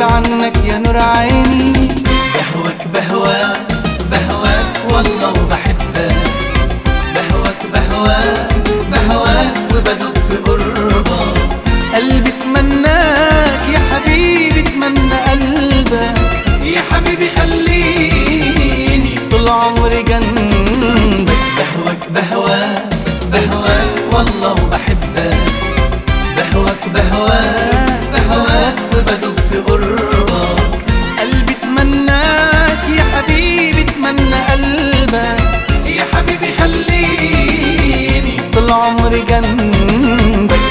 بعيد عنك يا نور عيني. بهواك بهواك بهواك والله وبحبك، بهواك بهواك بهواك وبدوب في قربك. قلبي اتمناك يا حبيبي، اتمنى قلبك يا حبيبي خليني طول عمري جنبك. بهواك بهواك بهواك والله وبحبك، بهواك بهواك بهواك وبدوب في قربك. قلبي اتمناك يا حبيبي، اتمنى قلبك يا حبيبي خليني طول عمري جنبك.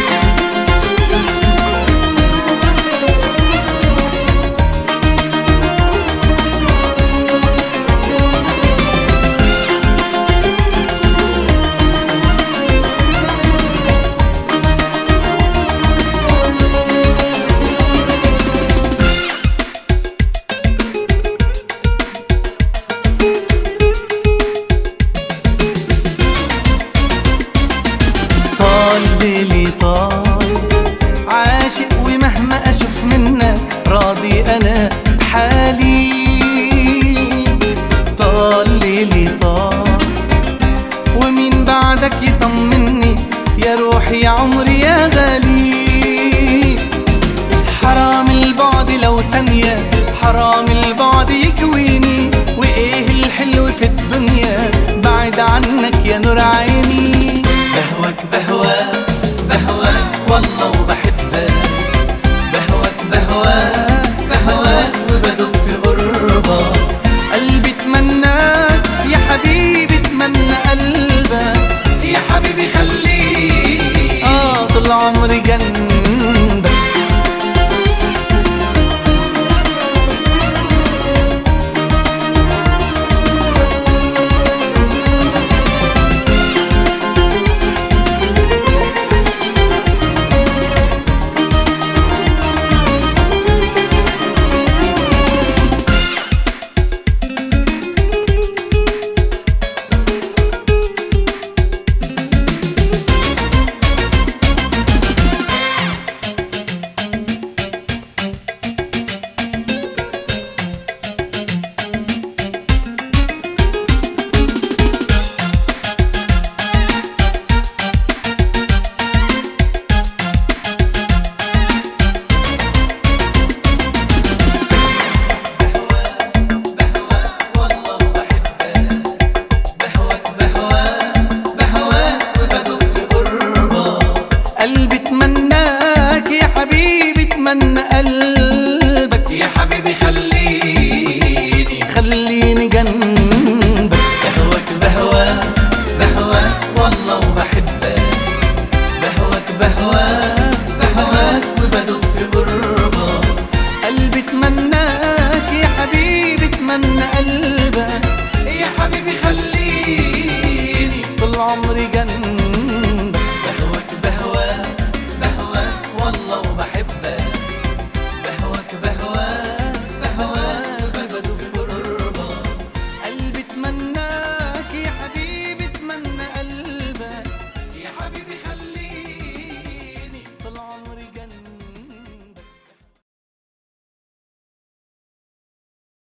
طال ليلي طال عاشق، ومهما اشوف منك راضي انا بحالي. طال ليلي طال ومين بعدك يطمني، يا روحي يا عمري يا غالي. حرام البعد لو ثانية، حرام البعد يكويني، وايه الحلو في الدنيا بعد عنك يا نور عيني. بهواك بهواك بهواك والله وبحبك، بهواك بهواك بهواك وبدوب في قربك. قلبي اتمناك يا حبيبي، اتمنى قلبك يا حبيبي خليني طول عمري جنبك. قلبي اتمناك يا حبيبي، اتمنى قلبك